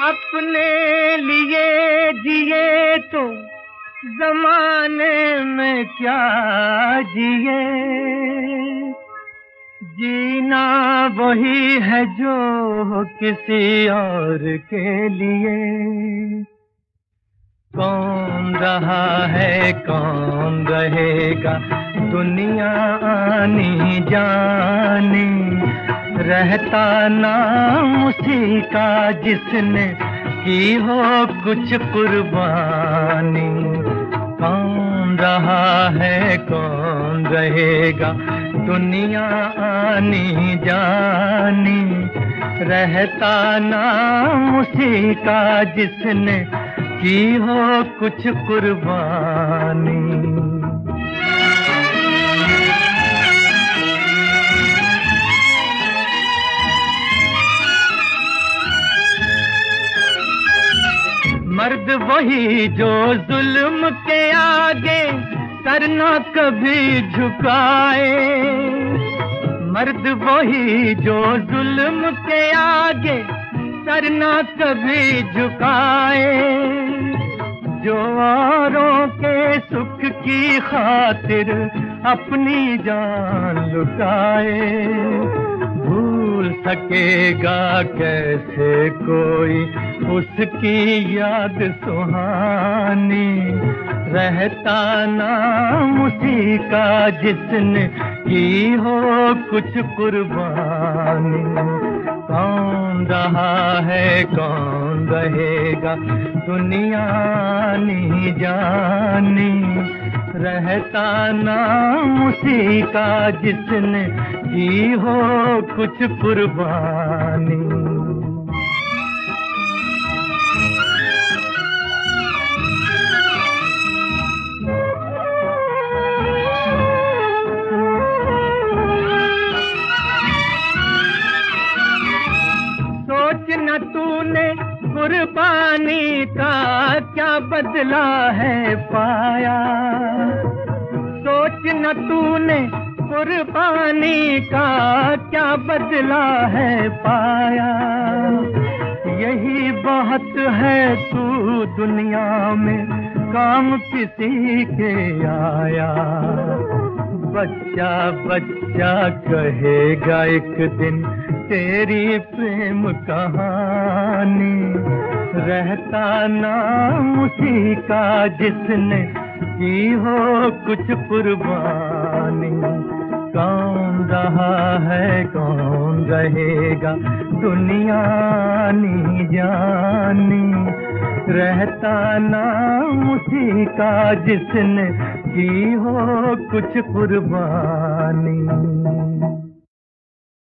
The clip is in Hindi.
अपने लिए जिए तो जमाने में क्या जिए, जीना वही है जो किसी और के लिए। कौन रहा है कौन रहेगा, दुनिया आनी जानी, रहता नाम उसी का जिसने की हो कुछ कुर्बानी। कौन रहा है कौन रहेगा, दुनिया आनी जानी, रहता नाम उसी का जिसने की हो कुछ कुर्बानी। मर्द वही जो जुल्म के आगे सर न कभी झुकाए, मर्द वही जो जुल्म के आगे सर न कभी झुकाए, जो औरों के सुख की खातिर अपनी जान लुटाए। भूल सकेगा कैसे कोई उसकी याद सुहानी, रहता नाम उसी का जिसने की हो कुछ कुर्बानी। कौन रहा है कौन रहेगा, दुनिया आनी जानी, रहता नाम उसी का जिसने की हो कुछ कुर्बानी। सोच न तूने कुर्बानी का क्या बदला है पाया, सोच न तूने कुर्बानी का क्या बदला है पाया। यही बहुत है तू दुनिया में काम किसी के आया। बच्चा बच्चा कहेगा एक दिन तेरी प्रेम कहानी, रहता नाम उसी का जिसने की हो कुछ कुर्बानी। कौन रहा है कौन रहेगा, दुनिया आनी जानी, रहता नाम उसी का जिसने की हो कुछ कुर्बानी।